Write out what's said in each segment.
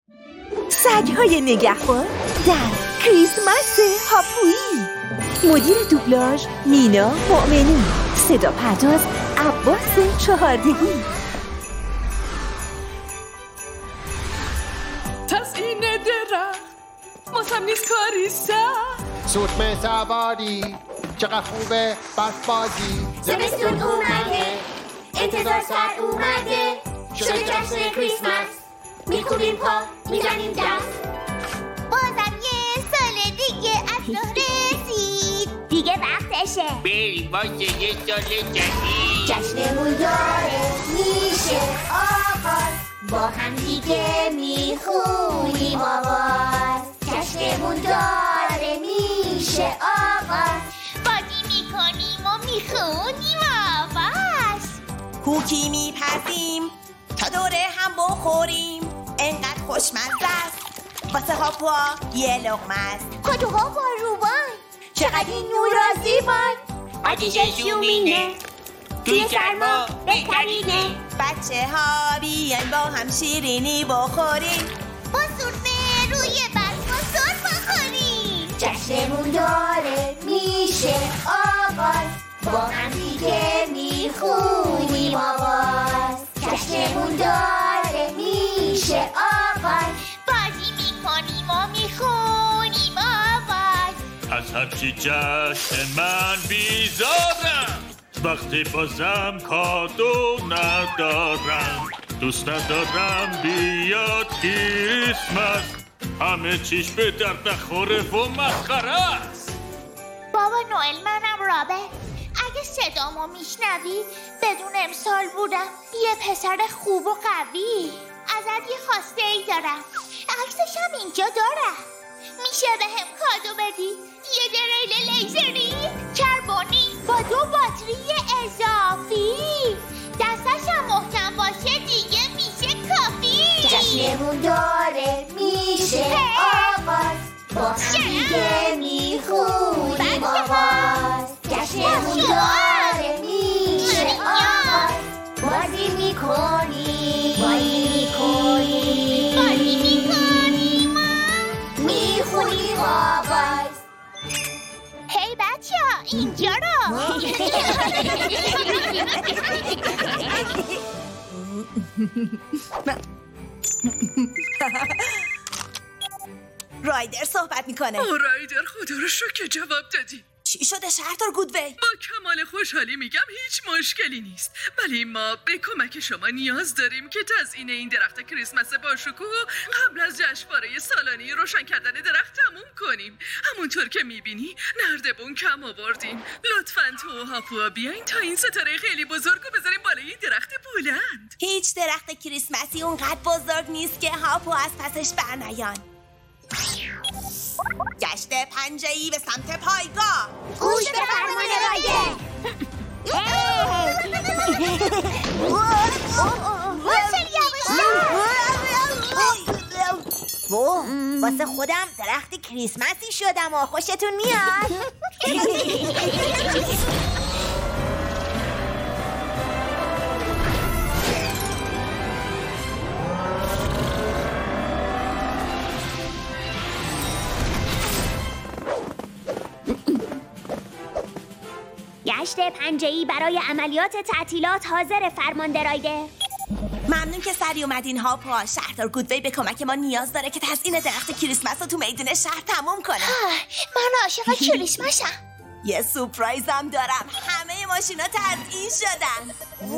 سگ‌های نگهبان در کریسمس هاپویی. مدیر دوبلاژ مینا مؤمنی. صدا پرداز عباس چهاردهی. تزیین درخت واسم نیست کاری سخت. سوتمه سواری چقدر خوبه برف بازی. زمستون اومده انتظار سر اومده شده جشن کریسمس. میکوبیم پا میزنیم دست. بازم یه سال دیگه از راه رسید. دیگه وقتشه بریم واسه یه سال جدید. جشنمون داره میشه آغاز. با هم دیگه میخونیم آواز. جشنمون داره میشه آغاز. بازی میکنیم و میخونیم آواز. کوکی میپزیم تا دوره هم بخوریم. انقدر خوشمزه است واسه هاپوا یه لقمه است. کدوها با روبان چقدر این نورا زیبان. آتیش شومینه توی سرما بهترینه. بچه ها بیاین با هم شیرینی بخوریم. با سرفه روی برف و سرف بخوریم. جشنمون داره میشه آغاز. با هم دیگه میخونیم آواز. جشنمون داره میشه آغاز. بازی میکنیم و میخونیم آواز. از هرچی جشن من بیزارم. وقتی بازم کادو ندارم. دوست ندارم بیاد کریسمس. همه چیش به درد نخوره و مسخره است. بابا نوئل منم رابرت. اگه صدامو میشنوی بدون امسال بودم یه پسر خوب و قوی. ازت یه خواسته ای دارم. عکسشم اینجا دارم. میشه به هم کادو بدی یه دریل لیزری کربونی با 2 باتری اضافی. دستشم محکم باشه دیگه میشه کافی. جشنمون داره میشه آغاز. با هم دیگه میخونیم آواز. جشنمون داره میشه آغاز. بازی میکنیم میخونیم آواز. هی بچه ها اینجا رو رایدر صحبت میکنه. رایدر خدا رو شکر جواب دادی. چی شده شهردار گودوی؟ با کمال خوشحالی میگم هیچ مشکلی نیست. ولی ما به کمک شما نیاز داریم که تزیین این درخت کریسمس با شکوه قبل از جشنواره سالانه روشن کردن درخت تموم کنیم. همونطور که میبینی نردبون کم آوردیم. لطفاً تو و هاپوا بیاین تا این ستاره خیلی بزرگ رو بذاریم بالای این درخت بلند. هیچ درخت کریسمسی اونقدر بزرگ نیست که هاپوا از پسش برنیان. گشت پنجه‌ای به سمت پایگاه. گوش به فرمان رایدر. واسه خودم درخت کریسمسی شدم و خوشتون میاد؟ گشت پنجه‌ای برای عملیات تعطیلات حاضر فرمانده رایدر. ممنون که سری اومدین هاپوا. شهردار گودوی به کمک ما نیاز داره که تزیین درخت کریسمس رو تو میدون شهر تموم کنه. من عاشق کریسمسم. یه سورپرایزم دارم. همه ماشینا تزیین شدن.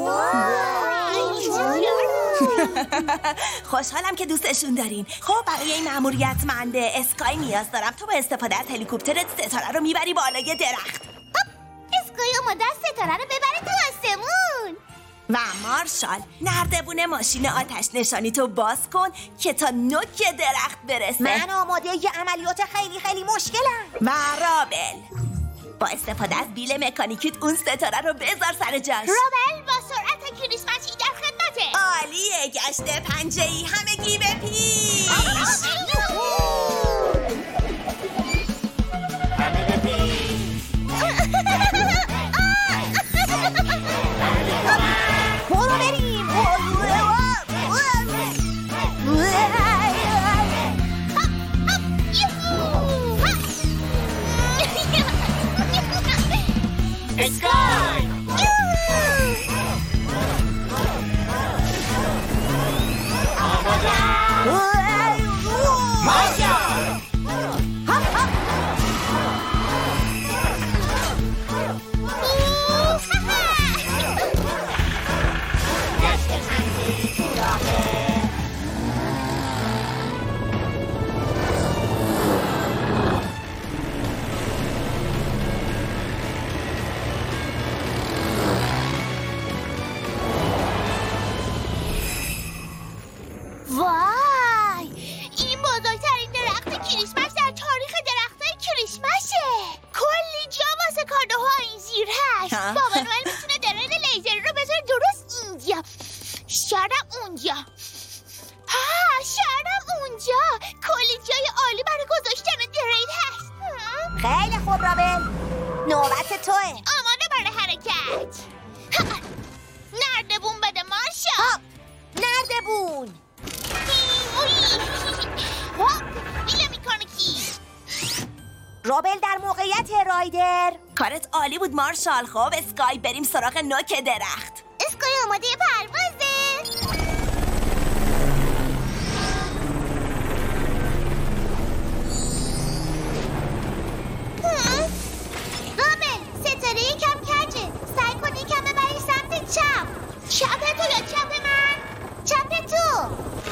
خوشحالم که دوستشون دارین. خب برای این مأموریتمند اسکای نیاز دارم. تو با استفاده از هلیکوپترت ستاره رو میبری بالای درخت. اسکای اومده ستاره رو ببره تو آسمون. و مارشال نردبون ماشین آتش نشانی تو باز کن که تا نوک درخت برسه. من آماده یه عملیات خیلی مشکلم. و رابل با استفاده از بیل مکانیکیت اون ستاره رو بذار سر جاش. رابل با سرعت کریسمسی در خدمته. عالیه. گشت پنجه‌ای همگی به پیش. برو بریم. وای، این بزرگترین درخت کریسمس در تاریخ درختای کریسمسه. کلی جا واسه کادوها این زیر هست. بابا نوئل میتونه درین لیزری رو بذاره درست اینجا. شاید اونجا. شاید اونجا. کلی جای عالی برای گذاشتن درین هست. خیلی خوب رابل، نوبت توه. آماده برای حرکت. نردبون بده مارشا. نردبون. اینو میکنه کی؟ رابل در موقعیت رایدر. کارت عالی بود مارشال. خب اسکای، بریم سراغ نوک درخت. اسکای آماده پروازه. رابل، ستاره یکم کجه. سعی کن یکم ببری سمت چپ. چپ تو یا چپ من؟ چپ تو.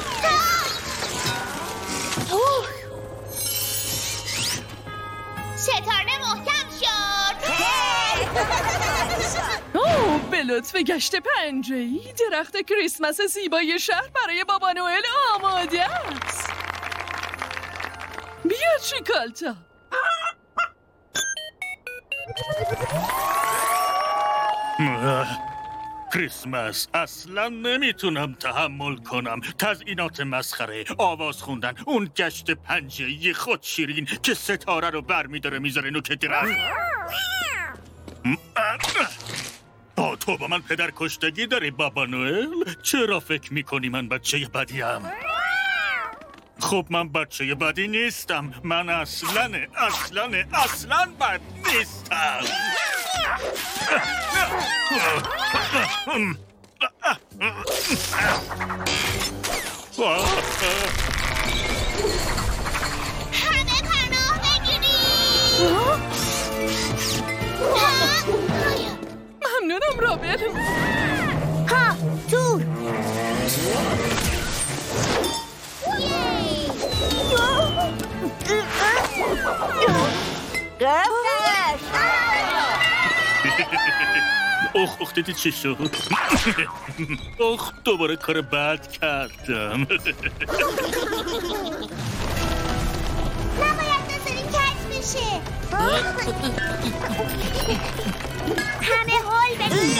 ستاره محکم شد. به لطف گشت پنجه‌ای درخت کریسمس زیبای شهر برای بابا نوئل آماده است. بیا چیکالتا. کریسمس اصلا نمیتونم تحمل کنم. تزیینات مسخره، آواز خوندن، اون گشت پنجه‌ای خود شیرین که ستاره رو برمیداره میذاره نوک درخت. تو با من پدر کشتگی داری بابا نوئل؟ چرا فکر میکنی من بچه بدیم؟ خب من بچه بدی نیستم. من اصلا بد نیستم. همه پناه بگیرید. ممنونم رابل. تور. اخ دیدی چی شد؟ دوباره کار بد کردم. نباید بذاریم کج بشه. همه هول بگیرید.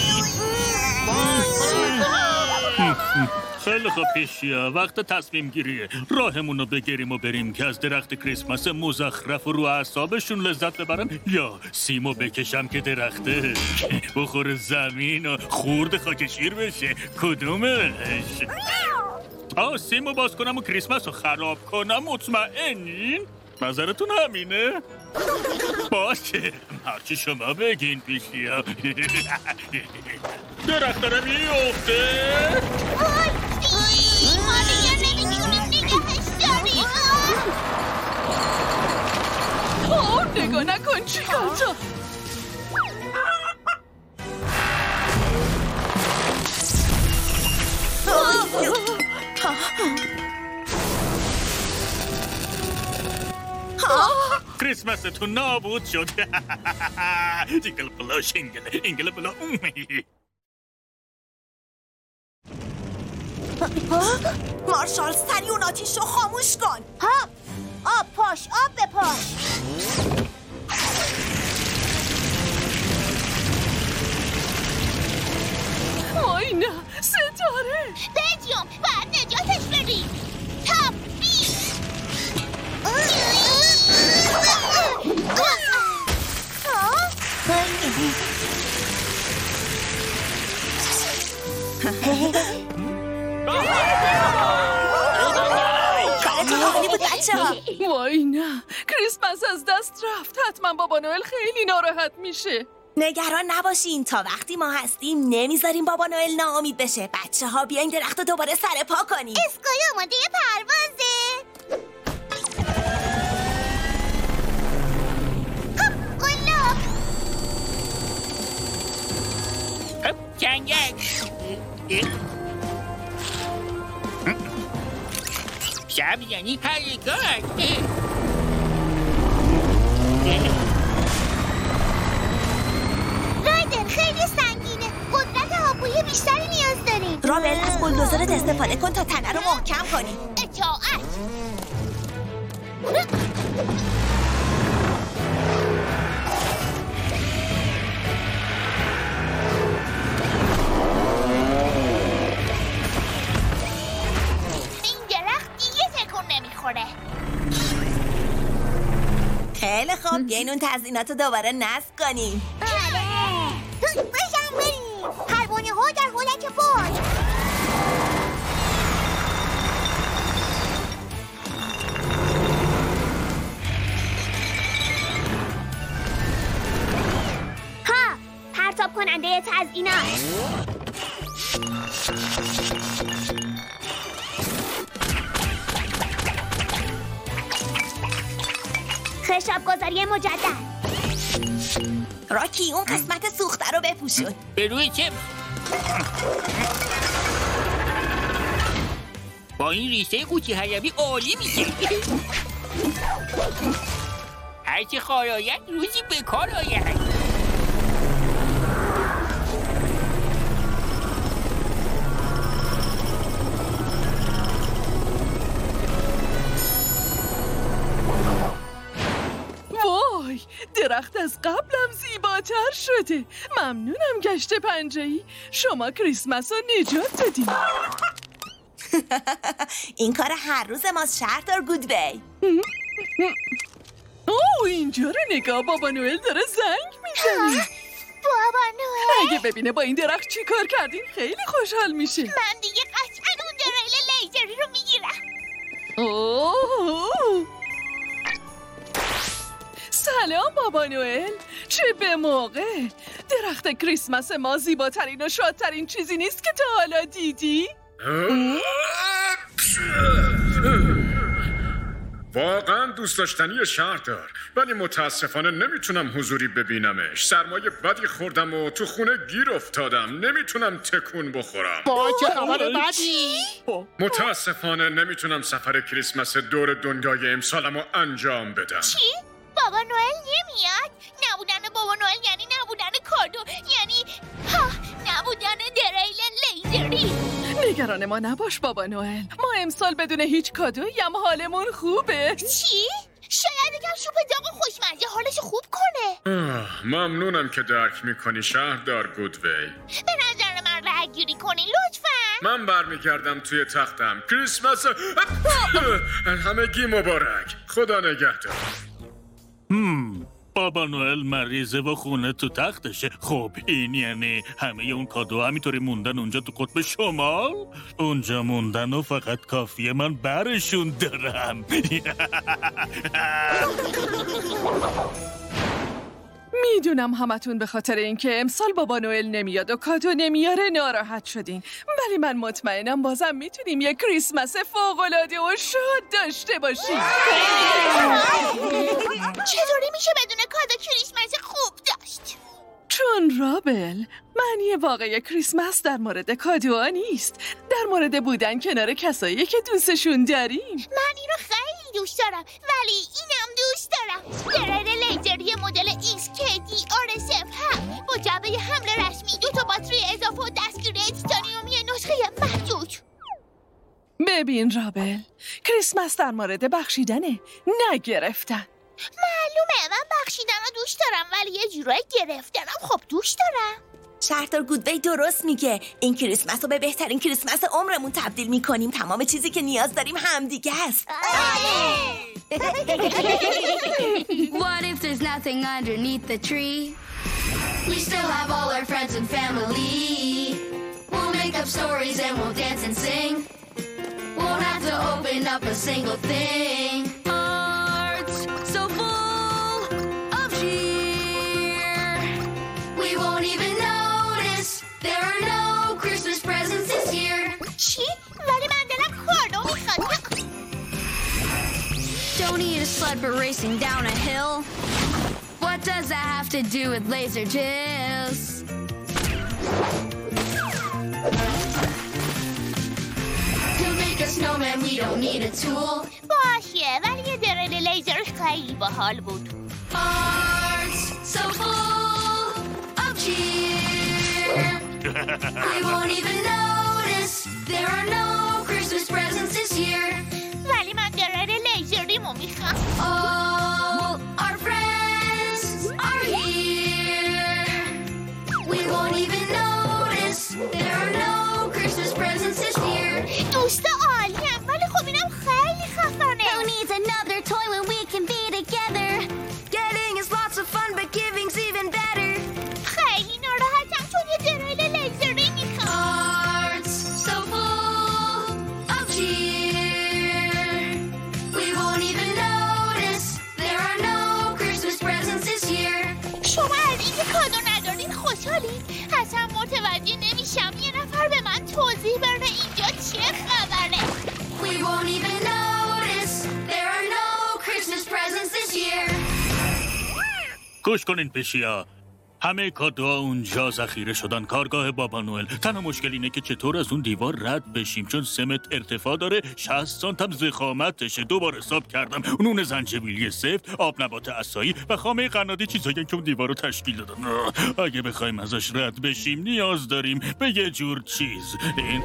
خیلی خوب پیشیا، وقت تصمیم گیریه. راهمون رو بگیریم و بریم که از درخت کریسمس مزخرف و رو اعصابشون لذت ببرم، یا سیمو بکشم که درخته بخور زمین و خورد خاکشیر بشه. کدومش؟ سیمو باز کنم و کریسمس رو خراب کنم؟ مطمئنین؟ نظرتون همینه؟ باشه، هرچی شما بگین پیشیا. درخت داره میفته. ما دیگه نمیتونیم نگهش داریم. نگاه نکن چیکالتا. کریسمستون نابود شد. جینگل بلا شینگل اینگل بلا. مارشال سریع اون آتیش رو خاموش کن. آب پاش، آب به پاش. وای نه، ستاره. بجیوم، باید نجاتش بدیم. تاپ بی. وای نه، کریسمس از دست رفت. حتما بابا نوئل خیلی ناراحت میشه. نگران نباشین، تا وقتی ما هستیم نمیذاریم بابا نوئل ناامید بشه. بچه ها بیاین درخت رو دوباره سر پا کنیم. اسکای آماده سنگک. شب یعنی حرکت. رایدن خیلی سنگینه. قدرت هاپویی بیشتری نیاز داریم. رابل از بولدوزرت استفاده کن تا تنه رو محکم کنی. اطاعت. خیلی خوب، بیاین اون تزیینات رو دوباره نصب کنیم. بشن بریم. پروانه ها در حالت فوج. ها، پرتاب کننده تزیینات. خشاب گذاری مجدد. راکی اون قسمت سوخته رو بپوشون. به روی چه؟ با این ریشه قوچی حیوی عالی میشه. هرچه خاراید روزی به کار آید. درخت از قبلم زیباتر شده. ممنونم گشت پنجه‌ای. شما کریسمس رو نجات دادین. این کار هر روز ماست شهردار گودوی. اوه اینجا رو نگاه، بابا نوئل داره زنگ میزنه. بابا نوئل اگه ببینه با این درخت چی کار کردین خیلی خوشحال میشه. من دیگه قطعا اون دریل لیزری رو میگیرم. اوه سلام بابا نوئل، چه به موقع. درخت کریسمس ما زیباترین و شادترین چیزی نیست که تا حالا دیدی؟ واقعا دوست داشتنی شهردار، ولی متاسفانه نمیتونم حضوری ببینمش. سرمایه بدی خوردم و تو خونه گیر افتادم. نمیتونم تکون بخورم. چه خبر بدی؟ متاسفانه نمیتونم سفر کریسمس دور دنیای امسالم رو انجام بدم. چی؟ بابا نوئل نمیاد؟ نبودن بابا نوئل یعنی نبودن کادو، یعنی نبودن دریل لیزری. نگران ما نباش بابا نوئل، ما امسال بدون هیچ کادویی هم حالمون خوبه. چی؟ شاید یکم سوپ داغ و خوشمزه حالش خوب کنه. ممنونم که درک میکنی شهردار گودوی. به نظر من رهگیری کنی لطفاً. من برمیگردم توی تختم. کریسمس همگی مبارک. خدا نگهدار. بابا نوئل مریضه و خونه تو تختشه. خب این یعنی همه اون کادو همینطوری موندن اونجا تو قطب شمال؟ اونجا موندن و فقط کافیه من برشون دارم. میدونم همتون به خاطر اینکه امسال بابا نوئل نمیاد و کادو نمیاره ناراحت شدین، ولی من مطمئنم بازم میتونیم یه کریسمس فوق‌العاده و شاد داشته باشیم. چطوری میشه بدون کادو کریسمس خوب داشت؟ چون رابل، معنی واقعی کریسمس در مورد کادوها نیست، در مورد بودن کنار کسایی که دوستشون داریم. من این رو خیلی دوست دارم، ولی اینم دوست دارم. دریل لیزری مدل ایسکدی RS7 با جعبه حمله رسمی، 2 تا باتری اضافه و دستگیر تیتانیومی نسخه محدود. ببین رابل، کریسمس در مورد بخشیدنه، نه گرفتن. معلومه من بخشیدن رو دوست دارم، ولی یه جورایی گرفتنم خب دوست دارم. شهردار گودوی درست میگه. این کریسمس رو به بهترین کریسمس عمرمون تبدیل میکنیم. تمام چیزی که نیاز داریم همدیگه است. What if there's nothing underneath the tree? We still have all our friends and family. We'll make up stories and we'll dance and sing. Won't have to open up a single thing. Hearts so full of cheer. We won't even notice there are no Christmas presents this year. چی؟ ولی من دلم کادو میخواد. Don't need a sled for racing down a hill. What does that have to do with laser discs? To make a snowman we don't need a tool. باشه ولی یه دریل لیزر خیلی باحال بود. Hearts so full of cheer. We won't even notice there are no Christmas presents this year. ولی من دریل لیزریمو میخوام. All our friends are here. We won't even notice there are no Christmas presents this year. دوستا عالیم ولی خب اینم خیلی خفنه. Who needs another toy when we can be together? Getting is lots of fun but giving's even better. خیلی ناراحتم چون یه دریل لیزری میخوام. Hearts so full of cheer. We won't even notice there are no Christmas presents this year. شما از اینکه کادو ندارین خوشحالین؟ اصلا متوجه نمیشم یه نفر به من توضیح بده اینجا چه خبره. We won't even notice there are no Christmas presents this year. گوش کنین پشیا، همه کادوها اونجا ذخیره شدن. کارگاه بابا نوئل. تنها مشکل اینه که چطور از اون دیوار رد بشیم چون 3 متر ارتفاع داره، 60 سانت هم ضخامتشه. دوباره حساب کردم. نون زنجبیلی سفت، آب نبات عصایی و خامه قنادی چیزایی که اون دیوار رو تشکیل دادن. اگه بخوایم ازش رد بشیم نیاز داریم به یه جور چیز. این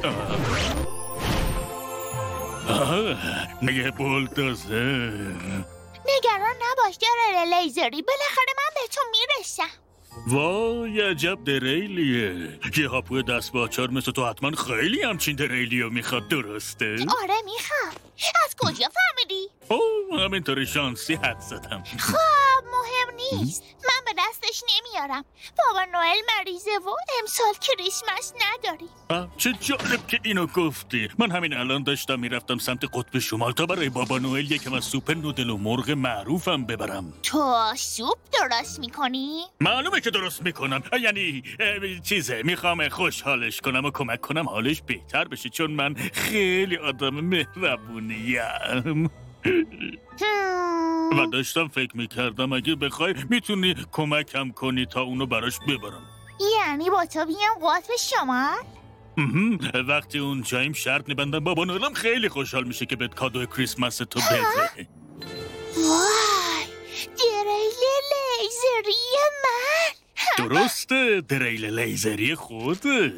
یه بولدوزر. نگران نباش دریل لیزری، بالاخره من به تو میرسم. وای عجب دریلیه. یه هاپو دست با آچار مثل تو حتما خیلی همچین دریلیو میخواد، درسته؟ آره میخوام. از کجا فهمیدی؟ اوه همینطور شانسی حد زدم. خب مهم نیست، من به دستش نمیارم. بابا نوئل مریضه و امسال کریسمس نداریم. چه جالب که اینو گفتی. من همین الان داشتم میرفتم سمت قطب شمال تا برای بابا نوئل یکم از سوپ نودل و مرغ معروفم ببرم. تو سوپ درست میکنی؟ معلومه که درست میکنم. یعنی چیزه میخوام خوشحالش کنم و کمک کنم حالش بهتر بشه چون من خیلی آدم مهربونیم. و داشتم فکر میکردم اگه بخوای میتونی کمکم کنی تا اونو براش ببرم. یعنی با تو بیام قطب شمال؟ وقتی اون جاییم شرط میبندم بابا نوئلم خیلی خوشحال میشه که بهت کادو کریسمس تو بده. وای دریل لیزری من. درسته دریل لیزری خودت.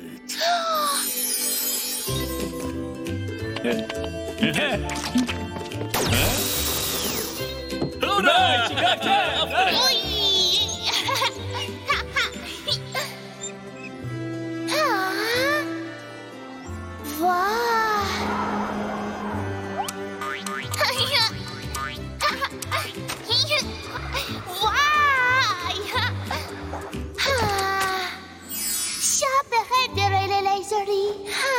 شب بخیر دریل لیزری.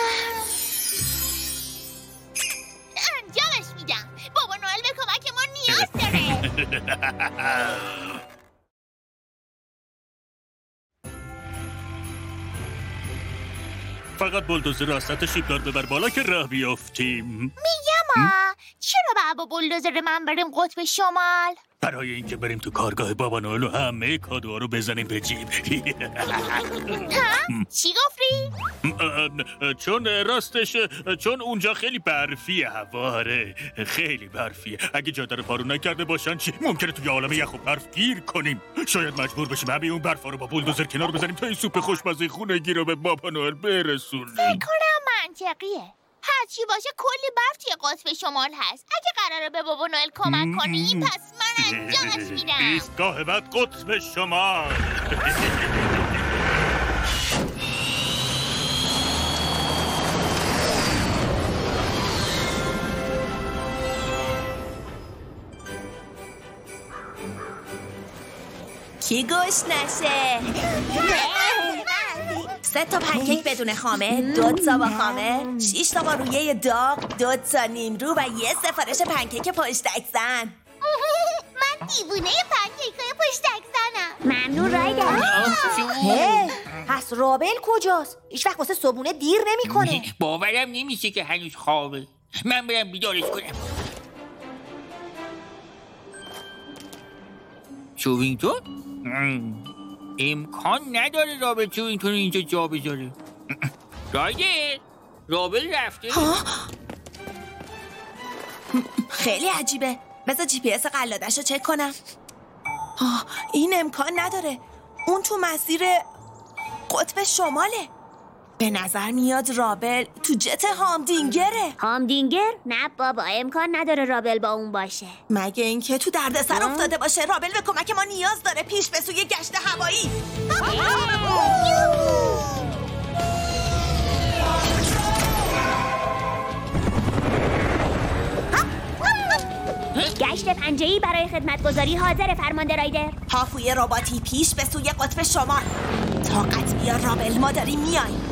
انجامش میدم. بابا نوئل به کمک ما نیاز داره. فقط بولدوزر رو از سطح شیبدار ببر بالا که راه بیافتیم. میگم چرا با بولدوزر من بریم قطب شمال؟ برای اینکه بریم تو کارگاه بابا نوئل و همه کادوها رو بزنیم به جیب. چی گفتی؟ چون اونجا خیلی برفیه هواره. خیلی برفیه. اگه جاده رو پارو نکرده باشن چی؟ ممکنه توی عالم یخ و برف گیر کنیم. شاید مجبور بشیم همه اون برفا رو با بولدوزر کنار بزنیم تا این سوپ خوشمزه خونگی رو به بابا نوئل برسونیم. فکر کنم منطقیه. هرچی باشه کلی برف توی قطب شمال هست. اگه قراره به بابا نوئل کمک کنی پس من انجامش میدم. ایستگاه بعد قطب شمال. کی گوش نشه؟ 3 تا پنکیک بدون خامه، 2 تا با خامه، 6 تا با رویه داغ، 2 تا نیمرو و یه سفارش پنکیک پشتک زن. من دیوونه پنکیکای پشتک زنم. ممنون رایدر. پس رابل کجاست؟ هیچ وقت واسه صبحونه دیر نمیکنه. باورم نمیشه که هنوز خوابه. من برم بیدارش کنم. چوینگتون؟ امکان نداره رابل چوینگتون اینجا جا بذاره. رایدر رابل رفته. خیلی عجیبه. بذار جی پی اس قلادش رو چک کنم. این امکان نداره. اون تو مسیر قطب شماله. به نظر میاد رابل تو جت هامدینگره. هامدینگر؟ نه بابا، امکان نداره رابل با اون باشه. مگه اینکه تو دردسر افتاده باشه. رابل به کمک ما نیاز داره. پیش به سوی گشت هوایی. گشت پنجه‌ای برای خدمتگزاری حاضر فرمانده رایدر. هاپوی رباتی پیش به سوی قطب شمال. طاقت بیار رابل، ما داریم میایم.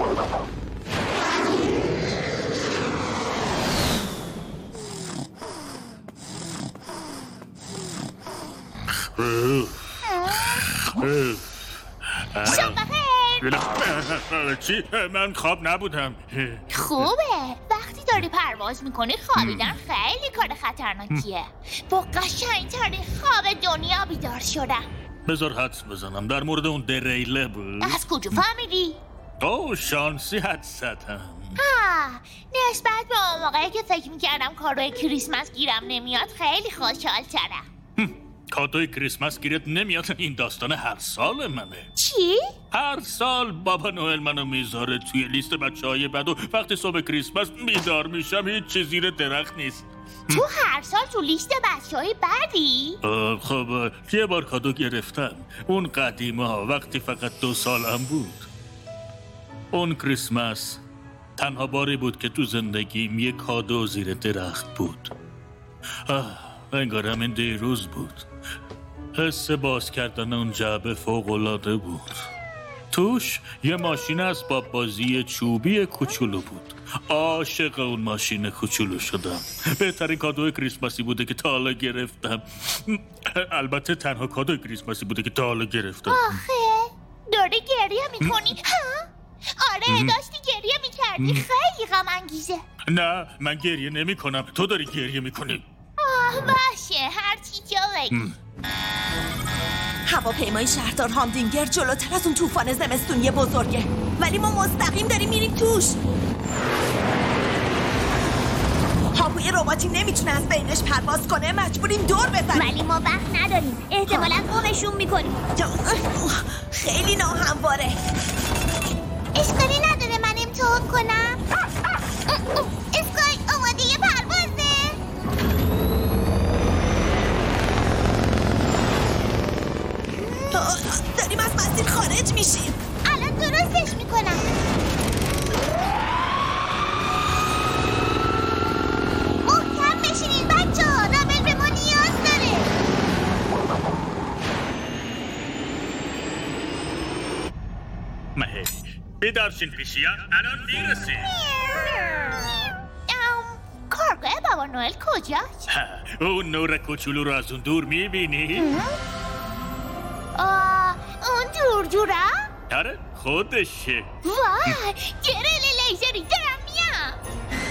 شب بخیر. چی؟ من خواب نبودم. خوبه. وقتی داری پرواز میکنی خوابیدن خیلی کار خطرناکیه. با قشنگترین خواب دنیا بیدار شدم. بذار حدس بزنم در مورد اون دریله بود. از کجا فهمیدی؟ شانسی حدس زدم. نسبت به اون موقعی که فکر میکردم کادوی کریسمس گیرم نمیاد خیلی خوشحال شدم. کادوی کریسمس گیرت نمیاد؟ این داستان هر سال منه. چی؟ هر سال بابا نوئل منو میذاره توی لیست بچه‌های بد و وقتی صبح کریسمس بیدار میشم هیچ چیزی زیر درخت نیست. تو هر سال تو لیست بچه‌های بدی؟ خب یه بار کادو گرفتم. اون قدیما وقتی فقط 2 سالم بود. اون کریسمس تنها باری بود که تو زندگیم یه کادو زیر درخت بود. انگار همین دیروز بود. حس باز کردن اون جعبه فوق‌العاده بود. توش یه ماشین اسباب بازی چوبی کوچولو بود. عاشق اون ماشین کوچولو شدم. بهترین کادوی کریسمسی بوده که تا حالا گرفتم. البته تنها کادوی کریسمسی بوده که تا حالا گرفتم. آخه داری گریه میکنی؟ آره داشتی گریه میکردی. خیلی غم انگیزه. نه من گریه نمی کنم. تو داری گریه میکنی. باشه هرچی جا بگی. هواپیمای شهردار هامدینگر جلوتر از اون طوفان زمستونی بزرگه، ولی ما مستقیم داریم میریم توش. هاپوی رباتی نمیتونه از بینش پرواز کنه. مجبوریم دور بزنیم. ولی ما وقت نداریم. احتمالاً گمشون میکنیم. خیلی ناهمواره. اشکالی نداره من امتحان کنم. اسکای آماده یه پروازه. داریم از مسیر خارج میشیم. الان درستش میکنم. محکم بشینین بچه ها. رابل به ما نیاز داره. مهش بیدارشین پیشیا. الان میرسیم. کارگاه بابا نوئل کجاست؟ اون نور کوچولو رو از اون دور میبینی؟ اون دور؟ آره خودشه. وای گریل لیزری دارم میام.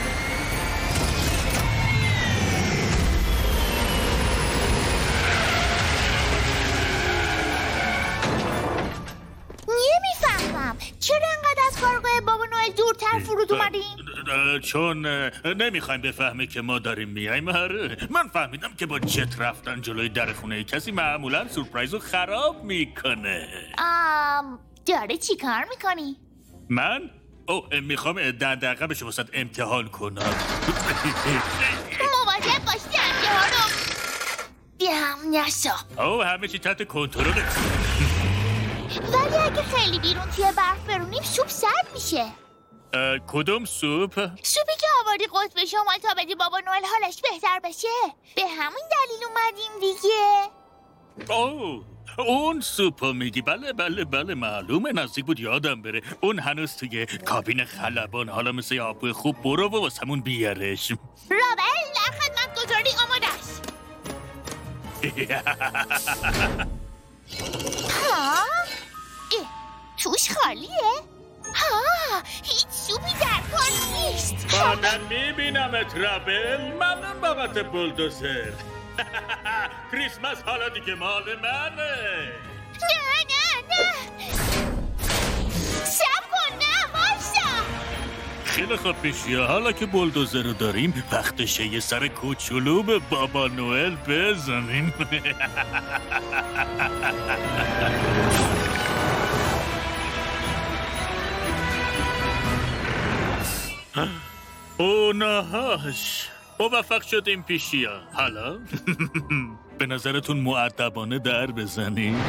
نمیفهمم چرا انقدر از کارگاه بابا نوئل دورتر فرود اومدیم؟ چون نمیخوایم بفهمه که ما داریم میایم. من فهمیدم که با جت رفتن جلوی در خونه کسی معمولا سورپرایز رو خراب میکنه. داره چی کار میکنی؟ من؟ میخوام دقیقه بشه واسه امتحان کنم. مواظب باش دنده ها رو بیام نشو. همه چی تحت کنترله. ولی اگه خیلی بیرون توی برف برونیم سوپ سرد میشه. کدوم سوپ؟ سوپی که آوردی قطب شمال تا بدی بابا نوئل حالش بهتر بشه. به همین دلیل اومدیم دیگه. اون سوپو میگی؟ بله معلومه. نزدیک بود یادم بره. اون هنوز توی کابین خلبان. حالا مثل یه آبوی خوب برو و واسمون بیارش. رابل در خدمت گذاری آماده است. توش خالیه؟ هیچ سوپی در کار نیست. من میبینمت رابل. ممنون بابت بولدوزر. کریسمس حالا دیگه مال منه. نه سب کن. نه باشا خیلی خوب پیشیا، حالا که بولدوزر رو داریم وقتشه یه سر کوچولو به بابا نوئل بزنیم. او نهاش موفق شدیم پیشیا. حالا به نظرتون مؤدبانه در بزنیم؟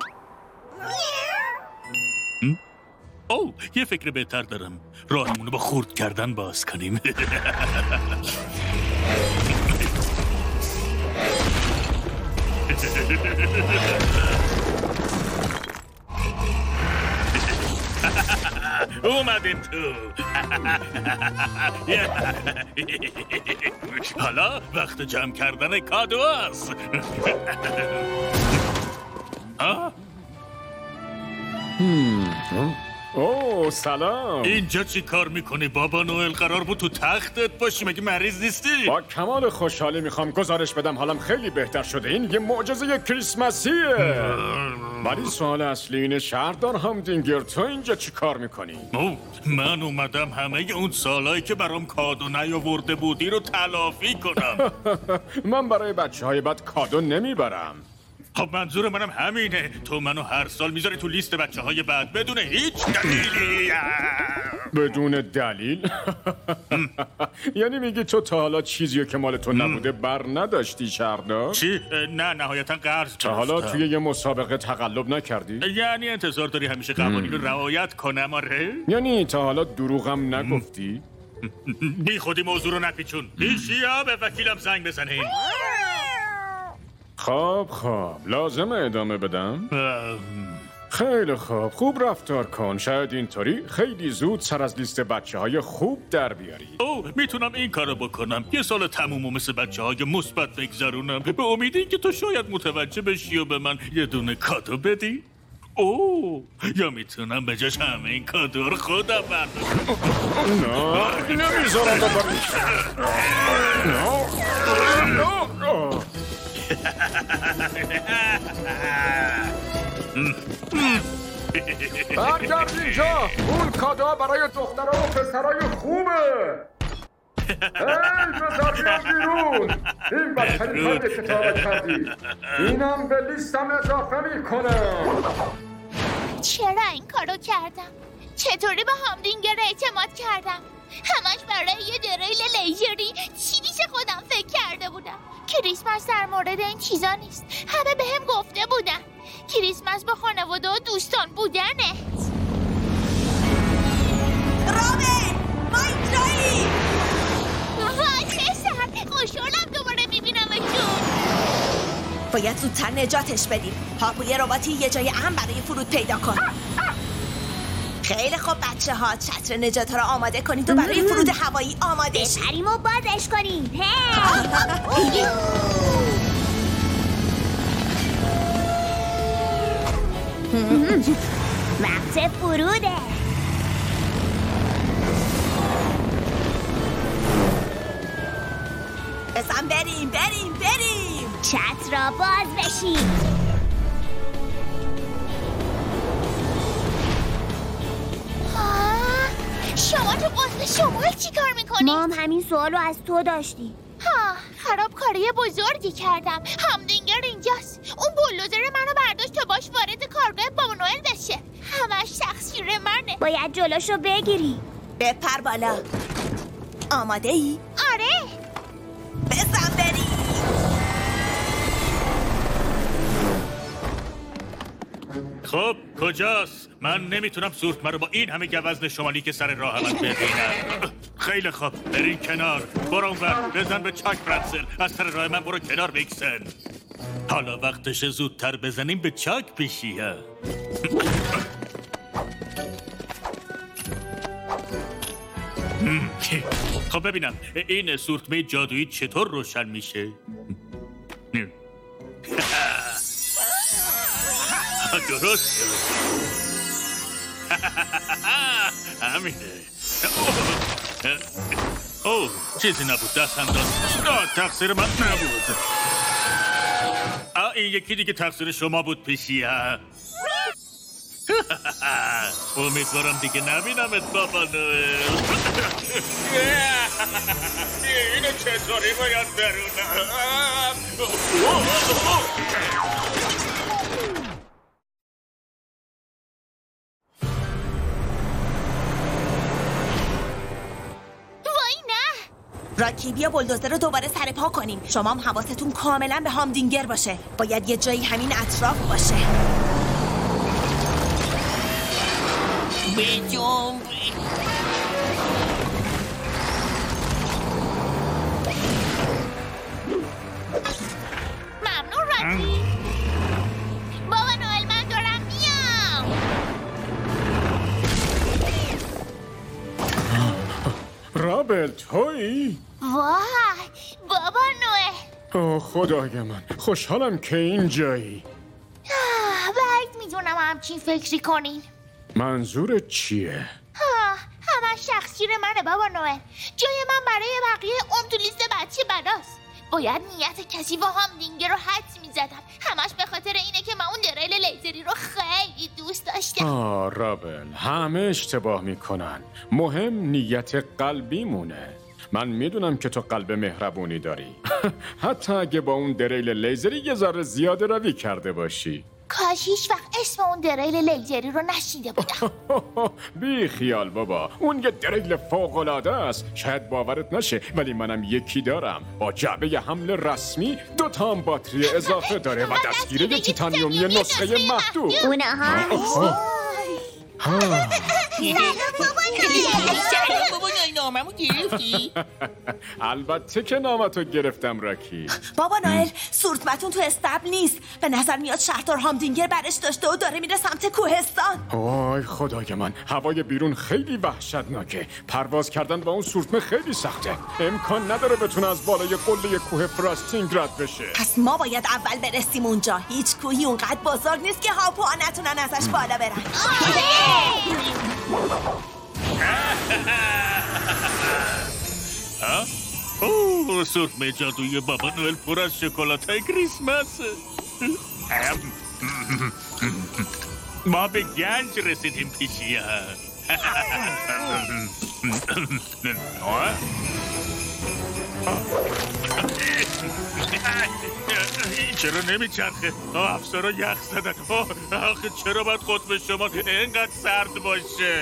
یه فکر بهتر دارم. راهمونو با خورد کردن باز کنیم. اومدیم تو. حالا وقت جمع کردن کادو است. اوه سلام. اینجا چی کار میکنی بابا نوئل؟ قرار بود تو تختت باشی، مگه مریض نیستی؟ با کمال خوشحالی میخوام گزارش بدم حالم خیلی بهتر شده. این یه معجزه کریسمسیه. ولی سوال اصلی اینه شهردار همدینگر تو اینجا چی کار میکنی؟ من اومدم همه اون سالایی که برام کادو نیاورده بودی رو تلافی کنم. من برای بچه‌های بد کادو نمیبرم. خب منظور منم همینه. تو منو هر سال میذاری تو لیست بچه‌های بد بدون هیچ دلیلی. بدون دلیل؟ یعنی میگی تو تا حالا چیزی که مال تو نبوده بر نداشتی شهردار؟ چی؟ نه نهایتا قرض تا حالا توی یه مسابقه تقلب نکردی؟ یعنی انتظار داری همیشه قوانین رو رعایت کنم؟ آره؟ یعنی تا حالا دروغم نگفتی؟ بی خودی موضوع رو نپیچون. پیشیا به وکیلم زنگ بزنین. خب لازمه ادامه بدم؟ خیلی خوب رفتار کن. شاید اینطوری خیلی زود سر از لیست بچه‌های خوب در بیاری. میتونم این کارو بکنم. یه سال تموم و مثل بچه‌های مثبت بگذرونم به امید اینکه تو شاید متوجه بشی و به من یه دونه کادو بدی. یا میتونم به جاش همه این کادو رو خودم بردارم. نه نمیذارم ببری. برگرد اینجا. اون کادو برای دخترها و پسرای خوبه. بذار بیام بیرون. این بدترین کاریه که تا کردی. اینم به لیستم اضافه میکنم. چرا این کارو کردم؟ چطوری به همدینگر اعتماد کردم؟ همش برای یه دریل لیزری چی میشه خودم فکر کرده بودم. کریسمس در مورد این چیزا نیست. همه به هم گفته بودن کریسمس با خانواده و دوستان بودنه. رابن ما اینجایی. وای پسر خوشحالم دوباره میبینمشون. باید زودتر نجاتش بدیم. هاپوی رباتی یه جای امن برای فرود پیدا کن. خیلی خوب بچه ها، چتر نجات ها رو آماده کنید و برای فرود هوایی آماده شید. بپریم و بازش کنیم. وقت فروده. بزن بریم. چتر را باز بشید. شما تو قطب شمال چی کار میکنی؟ ما هم همین سوال رو از تو داشتیم. خرابکاری بزرگی کردم. همدینگر اینجاست. اون بولدوزر منو برداشت تا باش وارد کارگاه بابا نوئل بشه. همش تقصیر منه. باید جلوشو بگیری. بپر بالا. آماده ای؟ آره. بزن بریم. خب کجاست؟ من نمیتونم سورتمه رو با این همه گوزن شمالی که سر راه من ببینم. خیلی خوب برین کنار. برو اونور بزن به چاک برنسل. از سر راه من برو کنار بکسن. حالا وقتش زودتر بزنیم به چاک پیشیه. خب ببینم این سورتمه جادویی چطور روشن میشه؟ درست همینه. چیزی نبود. دست انداز. تقصیر من نبود. این یکی دیگه تقصیر شما بود پیشیه. امیدوارم دیگه نبینمت بابا نوئل. اینو چطوری باید برونم؟ راکی بیا بلدوزر رو دوباره سر پا کنیم. شما هم حواستون کاملا به هامدینگر باشه. باید یه جایی همین اطراف باشه. بجنب. ممنون راکی. بابا نوئل من دارم میام. رابل تویی؟ وای بابا نوئل. اوه خدای من، خوشحالم که اینجایی. بعید میدونم همچین فکری کنین. منظورت چیه؟ همه شخصیر منه بابا نوئل. جای من برای بقیه اون تو لیست بچه بناست. باید نیت کسی با هامدینگر رو حدس میزدم. همش به خاطر اینه که من اون دریل لیزری رو خیلی دوست داشتم. رابل، همه اشتباه میکنن. مهم نیت قلبی مونه. من میدونم که تو قلب مهربونی داری. حتی اگه با اون دریل لیزری یه ذره زیاده روی کرده باشی. کاش هیچ وقت اسم اون دریل لیزری رو نشیده بودم. بی خیال بابا، اون یه دریل فوق‌العاده است. شاید باورت نشه ولی منم یکی دارم. با جعبه حمل رسمی، 2 تا هم باتری اضافه داره و دستگیره تیتانیومی نسخه محدود. اونها سلام بابا نوئل، ناممو گرفتی؟ البته که نامتو گرفتم راکی. بابا نوئل سورتمتون تو استبل نیست. به نظر میاد شهردار هامدینگر برش داشته و داره میره سمت کوهستان. وای خدای من، هوای بیرون خیلی وحشتناکه. پرواز کردن با اون سورتمه خیلی سخته. امکان نداره بتونه از بالای قله کوه فراستینگ رد بشه. پس ما باید اول برسیم اونجا. هیچ کوهی اونقدر بزرگ نیست که هاپوها نتونن ازش بالا برن. اوه سورتمه جادویی بابا نوئل پر از شکلاتای کریسمسه. ما به گنج رسیدیم پیشیا. چرا نمیچرخه؟ افسرها یخ زدن. آخه چرا باید قطب شمال اینقدر سرد باشه؟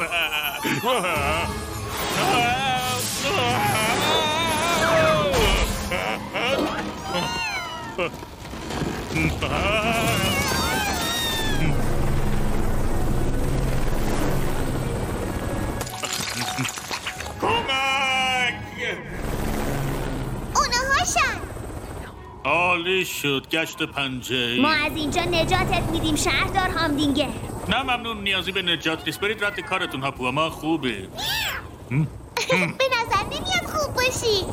عالی شد. گشت پنجه. ما از اینجا نجاتت میدیم شهردار هامدینگر. نه ممنون، نیازی به نجات نیست. برید رد کارتون هاپوها، ما خوبه. به نظر نمیاد خوب باشی.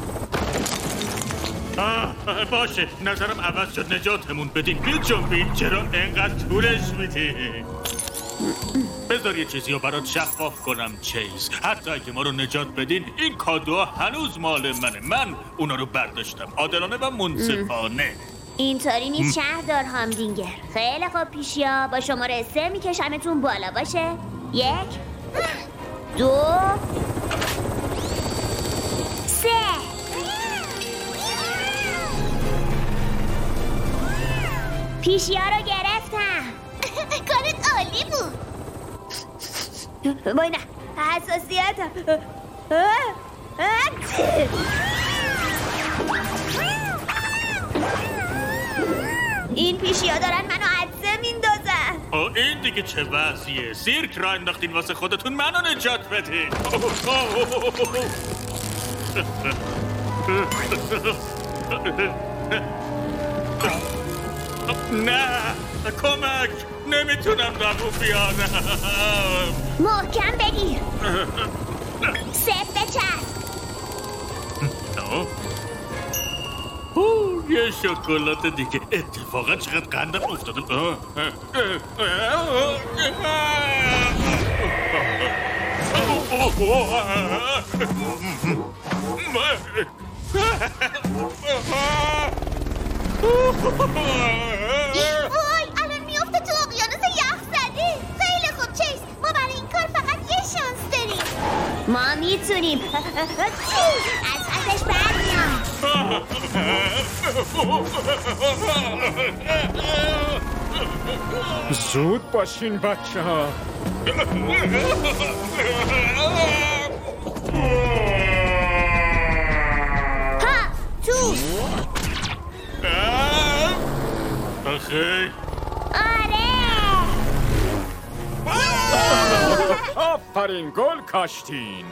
باشه نظرم عوض شد. نجاتمون بدین. بیجنبین. چرا اینقدر طولش میدی؟ بذار یه چیزی رو برات شفاف کنم چیز. حتی اگه ما رو نجات بدین، این کادوها هنوز مال منه. من اونا رو برداشتم عادلانه و منصفانه. اینطوری نیست شهردار هامدینگر. خیلی خوب پیشیا، با شماره 3 میکشمتون بالا باشه. 1 2 3. پیشیا رو گرفتم. کارت عالی بود. وای نه، حساسیتم. این پیشیا دارن منو عدسه میندازن. این دیگه چه وضعیه؟ سیرک را انداختین واسه خودتون، منو نجات بدین. نه کمک، نمیتونم دوو بیارم. محکم بگیر. صف بچست. یه شکلات دیگه. اتفاقا چقدر قندم افتاده. وای الان میافته تو اقیانوس یخ زده. خیلی میتونیم. از ازش برمیام. زود باشین بچه ها. تو آخه آفرین گل کاشتین.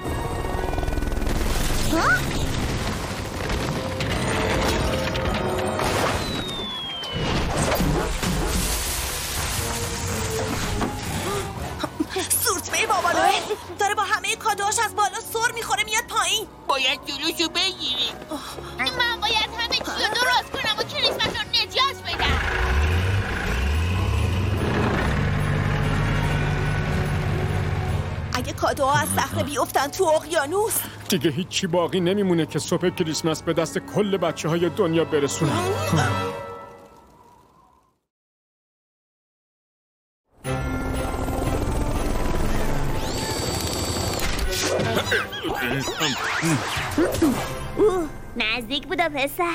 سورتمه بابا نوئل داره با همه کادوهاش از بالا سر میخوره میاد پایین. باید جلوشو بگیریم. من باید همه چی رو درست کنم و کریسمس رو نجات بدم. اگه کادوها از صخره بیفتن تو اقیانوس دیگه هیچی باقی نمیمونه که صبح کریسمس به دست کل بچه های دنیا برسونن. نزدیک بودا پسر.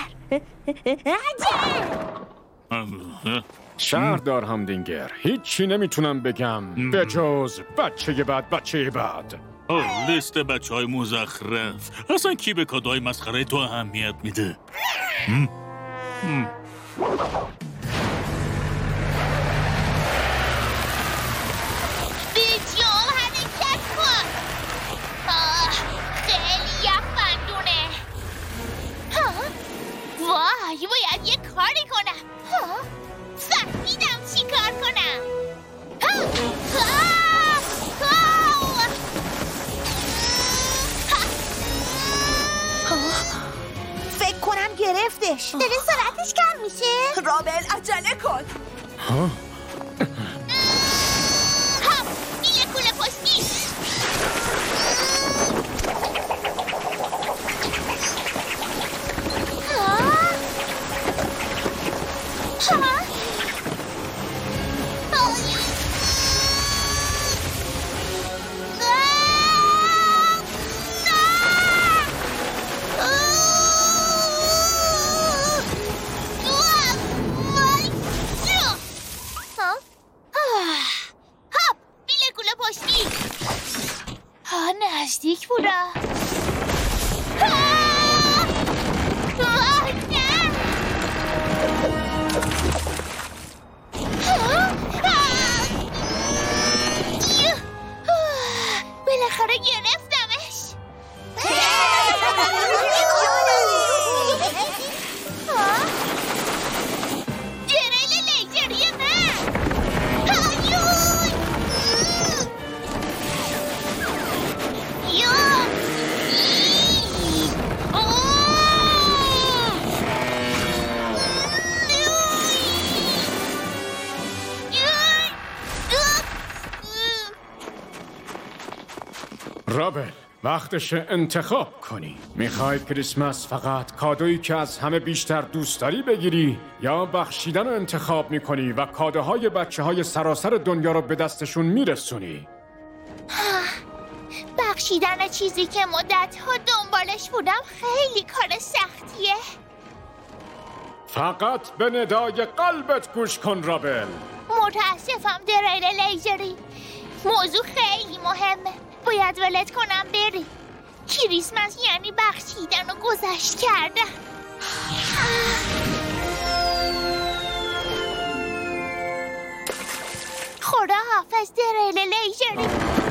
شهردار همدینگر هیچی نمیتونم بگم به جز بچه بعد. لیست بچه های مزخرف. اصلا کی به کادوهای مسخره تو اهمیت میده؟ بیجام حرکت کن. خیلی یخبندونه. وای باید یه کاری کنم. فهمیدم چی کار کنم. فکر کنم گرفتش. داره سرعتش کم میشه. رابل عجله کن. یه کوله پشتی. نزدیک بودا. بالاخره گرفتمش. دریل لیزری من. رابل وقتش انتخاب کنی. میخوای کریسمس فقط کادویی که از همه بیشتر دوست داری بگیری یا بخشیدن رو انتخاب میکنی و کادوهای بچه های سراسر دنیا رو به دستشون میرسونی؟ بخشیدن چیزی که مدت‌ها دنبالش بودم خیلی کار سختیه. فقط به ندای قلبت گوش کن رابل. متاسفم دریل لیزری. موضوع خیلی مهمه. باید ولت کنم بری. کریسمس یعنی بخشیدن و گذشت کردن. خدا حافظ دریل لیزری.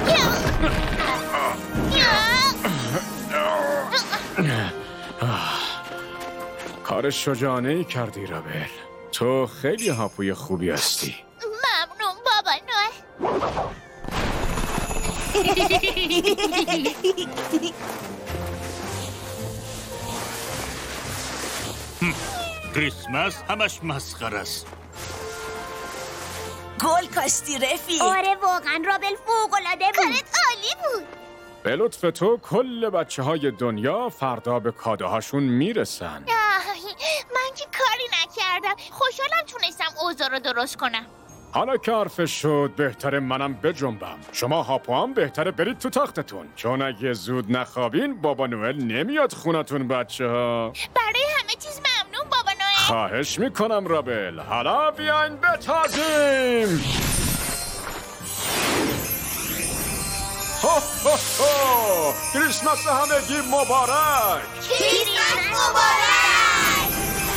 کار شجاعانه‌ای کردی رابل. تو خیلی هاپوی خوبی هستی. ممنون بابا نوئل. کریسمس همش مسخره است. گل کاشتی رفیق. آره واقعا رابل فوق‌العاده بود. کارت عالی بود. به لطف تو کل بچه های دنیا فردا به کادوهاشون میرسن. من که کاری نکردم. خوشحالم تونستم اوضاع رو درست کنم. حالا که حرفش شد بهتره منم بجنبم. شما هاپو هم بهتره برید تو تختتون، چون اگه زود نخوابین بابا نوئل نمیاد خونتون بچه‌ها. برای همه چیز ممنون بابا نوئل. خواهش میکنم رابل. حالا بیاین بتازیم. هو هو هو! کریسمس همگی مبارک. کریسمس مبارک.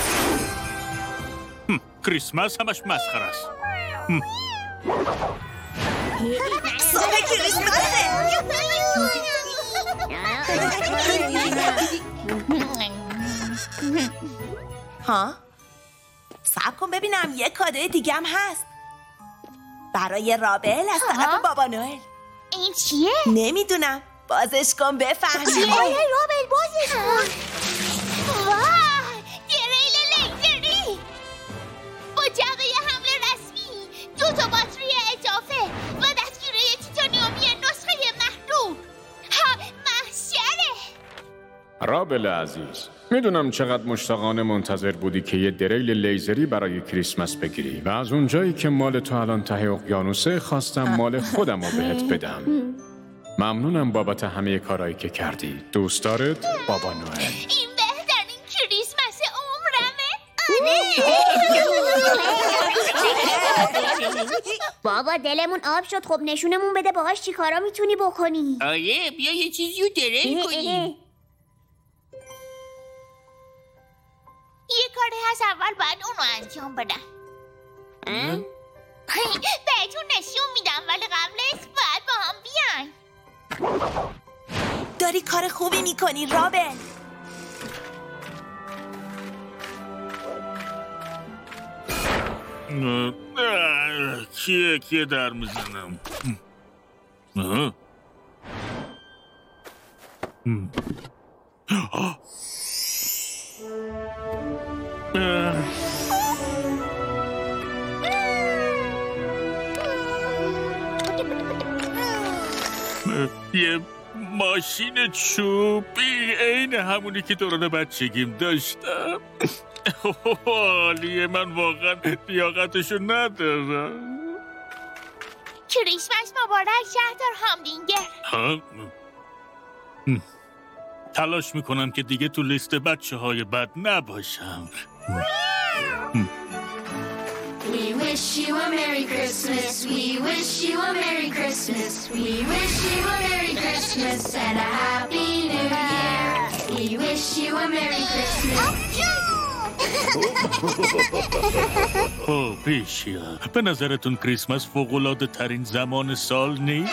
کریسمس همش مسخره است. صبح کریسمسه. ها؟ صبر کن ببینم یه کادوی دیگه هم هست برای رابل از طرف بابا نوئل. این چیه؟ نمیدونم، بازش کن بفهمی. آره رابل بازش کن. وای، دریل لیزری با جعبه حمله رسمی، 2 تا باتری اضافه و دستگیره تیتانیومی نسخه محدود. محشره. رابل عزیز، میدونم چقدر مشتاقانه منتظر بودی که یه دریل لیزری برای کریسمس بگیری و از اونجایی که مال تو الان ته اقیانوسه خواستم مال خودم رو بهت بدم. ممنونم بابت همه کارهایی که کردی. دوست دارت بابا نوئل. این بهترین کریسمس عمرمه. بابا دلمون آب شد. خب نشونمون بده باهاش چی کارا میتونی بکنی. آره بیا یه چیزی رو درل کنی. یه کاری هست اول باید اونو انجام بدم. بهتون نشون میدم ولی قبلش باید با هم بیاین. داری کار خوبی میکنی رابل. کیه در میزنم. یه ماشین چوبی عین همونی که دوران بچگیم داشتم. حالیه من واقعا لیاقتشو ندارم. کریسمس مبارک شهردار هامدینگر. تلاش میکنم که دیگه تو لیست بچه‌های بد نباشم. We wish you a Merry Christmas. We wish you a Merry Christmas. We wish you a Merry Christmas and a Happy New Year. We wish you a Merry Christmas. پیشیا به نظرتون کریسمس فوق‌العاده ترین زمان سال نیست؟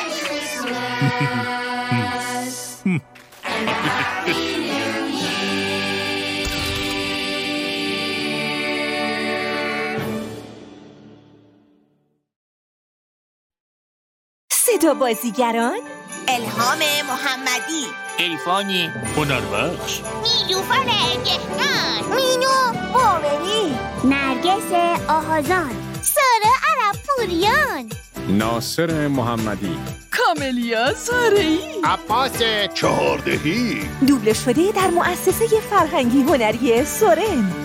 صدا بازیگران الهام محمدی، الفانی هنربخش، نیلوفر گهنان، مینو باوری، نرگس آهازان، ساره عرب پوریان، ناصر محمدی، کاملیا زارعی، عباس چهاردهی. دوبله شده در مؤسسه فرهنگی هنری سورن.